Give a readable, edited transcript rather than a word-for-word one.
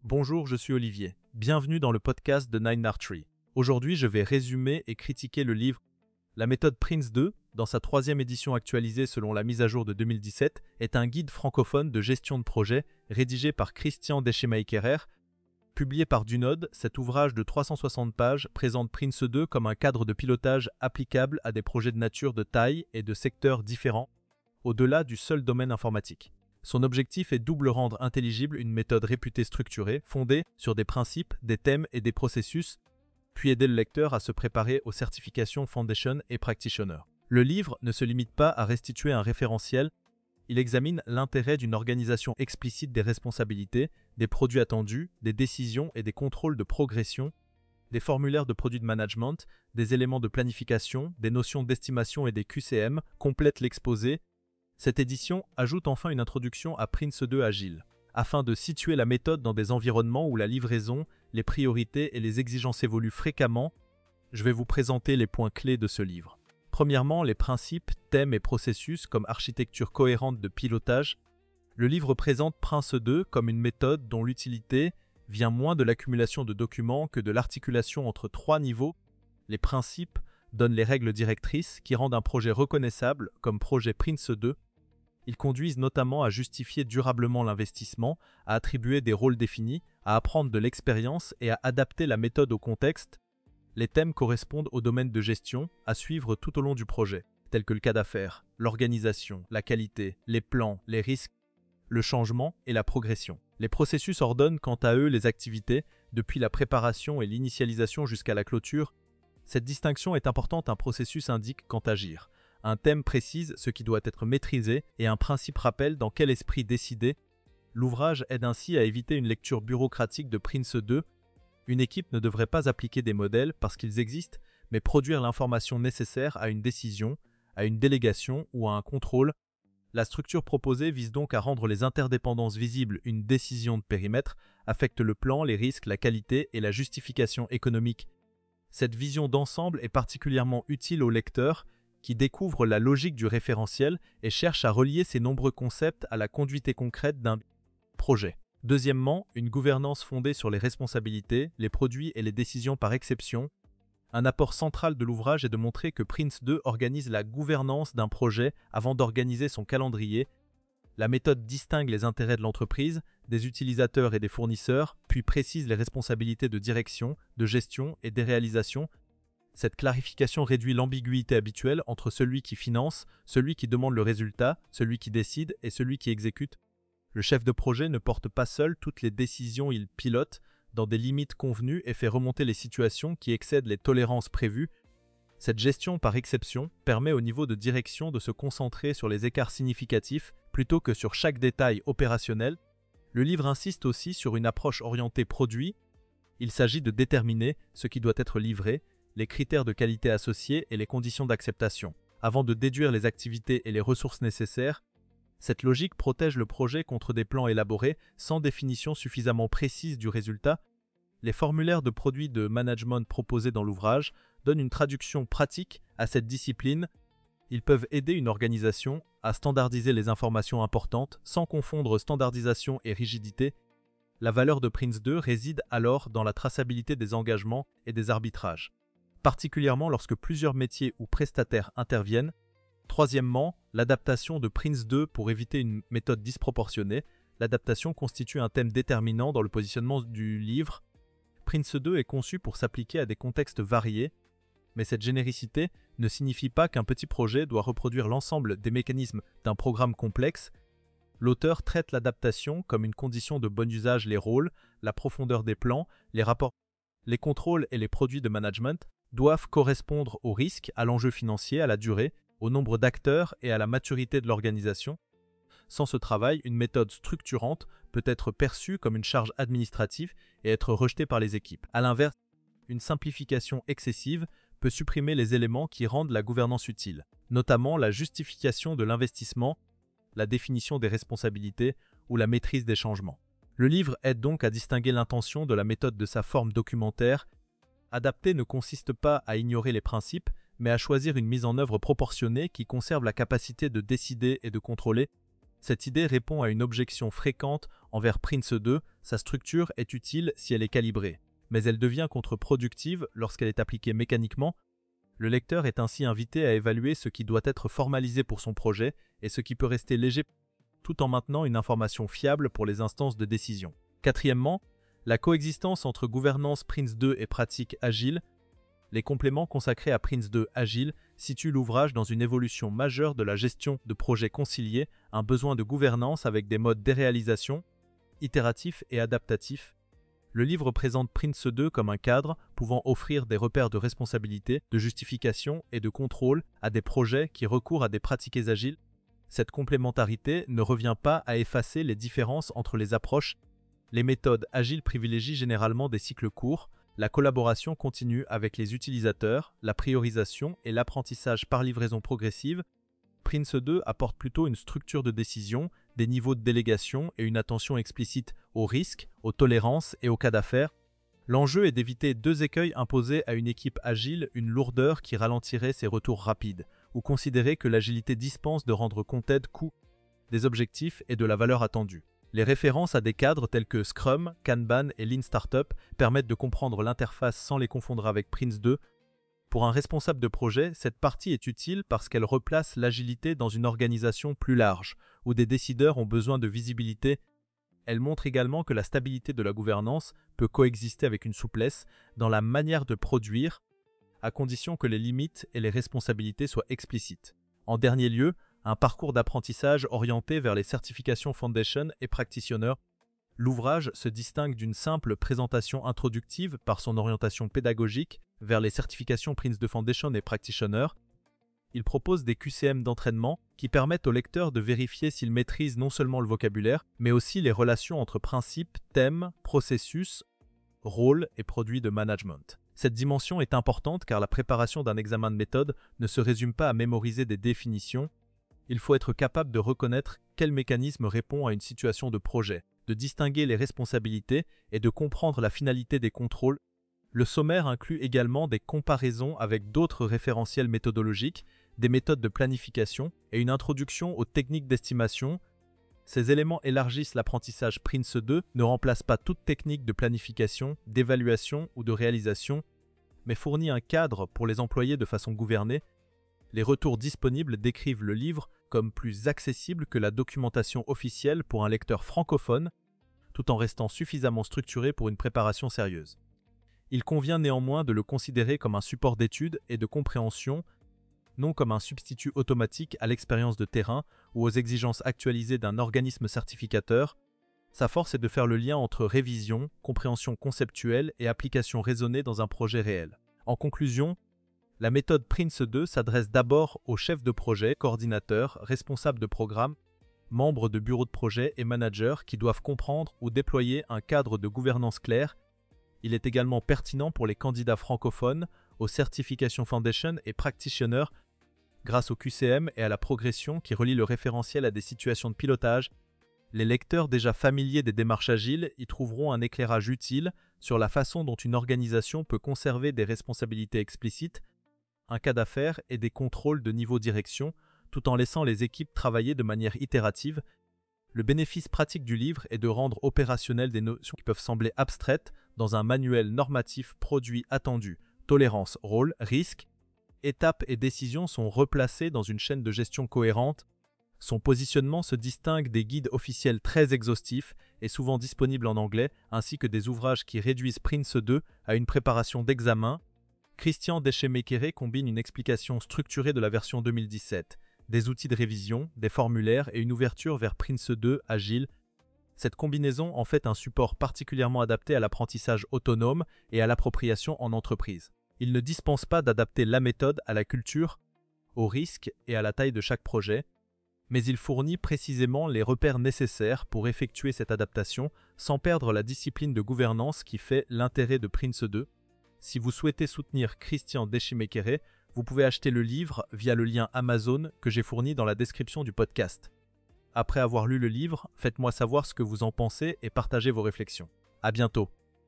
Bonjour, je suis Olivier. Bienvenue dans le podcast de Nine Art Tree. Aujourd'hui, je vais résumer et critiquer le livre La méthode Prince2, dans sa troisième édition actualisée selon la mise à jour de 2017, est un guide francophone de gestion de projet rédigé par Christian Deschemaekerer. Publié par Dunod, cet ouvrage de 360 pages présente Prince2 comme un cadre de pilotage applicable à des projets de nature, de taille et de secteurs différents, au-delà du seul domaine informatique. Son objectif est double: rendre intelligible une méthode réputée structurée, fondée sur des principes, des thèmes et des processus, puis aider le lecteur à se préparer aux certifications Foundation et Practitioner. Le livre ne se limite pas à restituer un référentiel, il examine l'intérêt d'une organisation explicite des responsabilités, des produits attendus, des décisions et des contrôles de progression, des formulaires de produits de management, des éléments de planification, des notions d'estimation et des QCM, complète l'exposé. Cette édition ajoute enfin une introduction à Prince2 Agile, afin de situer la méthode dans des environnements où la livraison, les priorités et les exigences évoluent fréquemment. Je vais vous présenter les points clés de ce livre. Premièrement, les principes, thèmes et processus comme architecture cohérente de pilotage. Le livre présente Prince2 comme une méthode dont l'utilité vient moins de l'accumulation de documents que de l'articulation entre trois niveaux. Les principes donnent les règles directrices qui rendent un projet reconnaissable comme projet Prince2. Ils conduisent notamment à justifier durablement l'investissement, à attribuer des rôles définis, à apprendre de l'expérience et à adapter la méthode au contexte. Les thèmes correspondent aux domaines de gestion à suivre tout au long du projet, tels que le cas d'affaires, l'organisation, la qualité, les plans, les risques, le changement et la progression. Les processus ordonnent quant à eux les activités, depuis la préparation et l'initialisation jusqu'à la clôture. Cette distinction est importante, un processus indique quand agir. Un thème précise ce qui doit être maîtrisé et un principe rappelle dans quel esprit décider. L'ouvrage aide ainsi à éviter une lecture bureaucratique de Prince2. Une équipe ne devrait pas appliquer des modèles parce qu'ils existent, mais produire l'information nécessaire à une décision, à une délégation ou à un contrôle. La structure proposée vise donc à rendre les interdépendances visibles. Une décision de périmètre affecte le plan, les risques, la qualité et la justification économique. Cette vision d'ensemble est particulièrement utile aux lecteurs qui découvrent la logique du référentiel et cherchent à relier ces nombreux concepts à la conduite concrète d'un projet. Deuxièmement, une gouvernance fondée sur les responsabilités, les produits et les décisions par exception. Un apport central de l'ouvrage est de montrer que Prince2 organise la gouvernance d'un projet avant d'organiser son calendrier. La méthode distingue les intérêts de l'entreprise, des utilisateurs et des fournisseurs, puis précise les responsabilités de direction, de gestion et des réalisations. Cette clarification réduit l'ambiguïté habituelle entre celui qui finance, celui qui demande le résultat, celui qui décide et celui qui exécute. Le chef de projet ne porte pas seul toutes les décisions, il pilote dans des limites convenues et fait remonter les situations qui excèdent les tolérances prévues. Cette gestion par exception permet au niveau de direction de se concentrer sur les écarts significatifs plutôt que sur chaque détail opérationnel. Le livre insiste aussi sur une approche orientée produit. Il s'agit de déterminer ce qui doit être livré, les critères de qualité associés et les conditions d'acceptation, avant de déduire les activités et les ressources nécessaires. Cette logique protège le projet contre des plans élaborés sans définition suffisamment précise du résultat. Les formulaires de produits de management proposés dans l'ouvrage donnent une traduction pratique à cette discipline. Ils peuvent aider une organisation à standardiser les informations importantes sans confondre standardisation et rigidité. La valeur de Prince2 réside alors dans la traçabilité des engagements et des arbitrages, particulièrement lorsque plusieurs métiers ou prestataires interviennent. Troisièmement, l'adaptation de Prince2 pour éviter une méthode disproportionnée. L'adaptation constitue un thème déterminant dans le positionnement du livre. Prince2 est conçu pour s'appliquer à des contextes variés, mais cette généricité ne signifie pas qu'un petit projet doit reproduire l'ensemble des mécanismes d'un programme complexe. L'auteur traite l'adaptation comme une condition de bon usage. Les rôles, la profondeur des plans, les rapports, les contrôles et les produits de management doivent correspondre aux risques, à l'enjeu financier, à la durée, au nombre d'acteurs et à la maturité de l'organisation. Sans ce travail, une méthode structurante peut être perçue comme une charge administrative et être rejetée par les équipes. A l'inverse, une simplification excessive peut supprimer les éléments qui rendent la gouvernance utile, notamment la justification de l'investissement, la définition des responsabilités ou la maîtrise des changements. Le livre aide donc à distinguer l'intention de la méthode de sa forme documentaire. Adapter ne consiste pas à ignorer les principes, mais à choisir une mise en œuvre proportionnée qui conserve la capacité de décider et de contrôler. Cette idée répond à une objection fréquente envers Prince2, sa structure est utile si elle est calibrée, mais elle devient contre-productive lorsqu'elle est appliquée mécaniquement. Le lecteur est ainsi invité à évaluer ce qui doit être formalisé pour son projet et ce qui peut rester léger tout en maintenant une information fiable pour les instances de décision. Quatrièmement, la coexistence entre gouvernance Prince2 et pratique agile. Les compléments consacrés à Prince2 Agile situent l'ouvrage dans une évolution majeure de la gestion de projets conciliés, un besoin de gouvernance avec des modes déréalisation, itératifs et adaptatifs. Le livre présente Prince2 comme un cadre pouvant offrir des repères de responsabilité, de justification et de contrôle à des projets qui recourent à des pratiques agiles. Cette complémentarité ne revient pas à effacer les différences entre les approches. Les méthodes agiles privilégient généralement des cycles courts, la collaboration continue avec les utilisateurs, la priorisation et l'apprentissage par livraison progressive. Prince2 apporte plutôt une structure de décision, des niveaux de délégation et une attention explicite aux risques, aux tolérances et aux cas d'affaires. L'enjeu est d'éviter deux écueils imposés à une équipe agile, une lourdeur qui ralentirait ses retours rapides, ou considérer que l'agilité dispense de rendre compte des coûts, des objectifs et de la valeur attendue. Les références à des cadres tels que Scrum, Kanban et Lean Startup permettent de comprendre l'interface sans les confondre avec Prince2. Pour un responsable de projet, cette partie est utile parce qu'elle replace l'agilité dans une organisation plus large, où des décideurs ont besoin de visibilité. Elle montre également que la stabilité de la gouvernance peut coexister avec une souplesse dans la manière de produire, à condition que les limites et les responsabilités soient explicites. En dernier lieu, un parcours d'apprentissage orienté vers les certifications Foundation et Practitioner. L'ouvrage se distingue d'une simple présentation introductive par son orientation pédagogique vers les certifications Prince2 Foundation et Practitioner. Il propose des QCM d'entraînement qui permettent au lecteur de vérifier s'il maîtrise non seulement le vocabulaire, mais aussi les relations entre principes, thèmes, processus, rôles et produits de management. Cette dimension est importante car la préparation d'un examen de méthode ne se résume pas à mémoriser des définitions. Il faut être capable de reconnaître quel mécanisme répond à une situation de projet, de distinguer les responsabilités et de comprendre la finalité des contrôles. Le sommaire inclut également des comparaisons avec d'autres référentiels méthodologiques, des méthodes de planification et une introduction aux techniques d'estimation. Ces éléments élargissent l'apprentissage Prince2, ne remplacent pas toute technique de planification, d'évaluation ou de réalisation, mais fournit un cadre pour les employer de façon gouvernée. Les retours disponibles décrivent le livre comme plus accessible que la documentation officielle pour un lecteur francophone, tout en restant suffisamment structuré pour une préparation sérieuse. Il convient néanmoins de le considérer comme un support d'étude et de compréhension, non comme un substitut automatique à l'expérience de terrain ou aux exigences actualisées d'un organisme certificateur. Sa force est de faire le lien entre révision, compréhension conceptuelle et application raisonnée dans un projet réel. En conclusion, la méthode Prince2 s'adresse d'abord aux chefs de projet, coordinateurs, responsables de programme, membres de bureaux de projet et managers qui doivent comprendre ou déployer un cadre de gouvernance clair. Il est également pertinent pour les candidats francophones, aux certifications Foundation et Practitioner, grâce au QCM et à la progression qui relie le référentiel à des situations de pilotage. Les lecteurs déjà familiers des démarches agiles y trouveront un éclairage utile sur la façon dont une organisation peut conserver des responsabilités explicites, un cas d'affaires et des contrôles de niveau direction, tout en laissant les équipes travailler de manière itérative. Le bénéfice pratique du livre est de rendre opérationnelles des notions qui peuvent sembler abstraites dans un manuel normatif produit attendu. Tolérance, rôle, risque, étapes et décisions sont replacées dans une chaîne de gestion cohérente. Son positionnement se distingue des guides officiels très exhaustifs et souvent disponibles en anglais, ainsi que des ouvrages qui réduisent Prince2 à une préparation d'examen. Christian Deschemekere combine une explication structurée de la version 2017, des outils de révision, des formulaires et une ouverture vers Prince2 Agile. Cette combinaison en fait un support particulièrement adapté à l'apprentissage autonome et à l'appropriation en entreprise. Il ne dispense pas d'adapter la méthode à la culture, aux risques et à la taille de chaque projet, mais il fournit précisément les repères nécessaires pour effectuer cette adaptation sans perdre la discipline de gouvernance qui fait l'intérêt de Prince2. Si vous souhaitez soutenir Christian Deschemekere, vous pouvez acheter le livre via le lien Amazon que j'ai fourni dans la description du podcast. Après avoir lu le livre, faites-moi savoir ce que vous en pensez et partagez vos réflexions. À bientôt.